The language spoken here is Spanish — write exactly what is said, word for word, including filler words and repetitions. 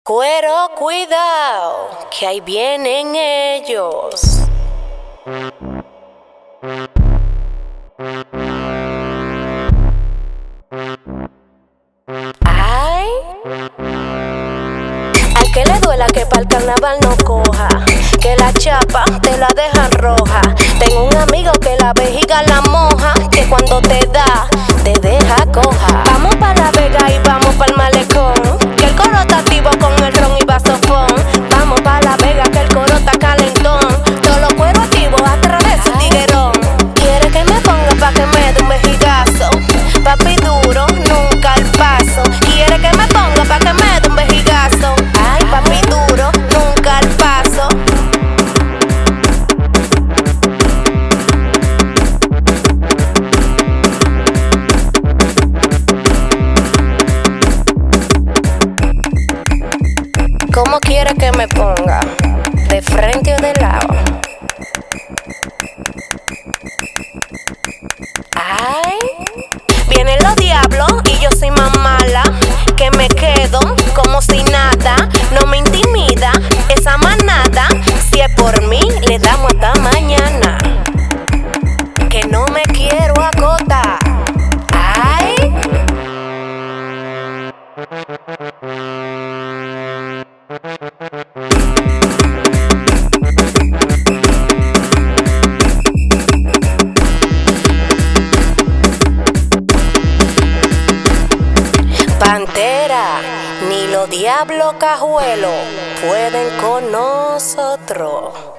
Cuero, cuidado, que ahí vienen ellos. Ay, al que le duela que pa'l carnaval no coja, que la chapa te la dejan roja. Tengo un amigo que la vejiga la moja, que cuando te da, te deja coja. Vamos pa' La Vega y vamos pa'l malecón, que el coro está activo con el ron y vasofón. Vamos pa' La Vega que el coro está calentón, todos los cueros activos a través de su tiguerón. Quiere que me ponga pa' que me dé un vejigazo, papi duro, nunca al paso. Quiere que me ponga pa' que me dé un vejigazo, ay papi duro, nunca al paso. ¿Cómo quiere que me ponga? ¿De frente o de lado? Ay, vienen los diablos y yo soy más mala, que me quedo como si nada. No me intimida esa manada, si es por mí le damos hasta mañana, que no me quiero acotar. Ay, Pantera, ni los diablos cajuelos pueden con nosotros.